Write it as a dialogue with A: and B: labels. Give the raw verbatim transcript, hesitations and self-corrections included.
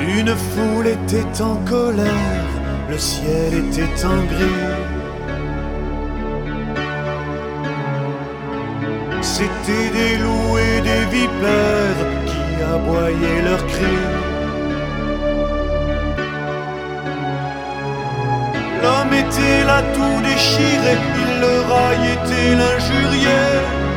A: Une foule était en colère, le ciel était en gris. C'étaient des loups et des vipères qui aboyaient leurs cris. L'homme était là tout déchiré, il le raillait et l'injuriait.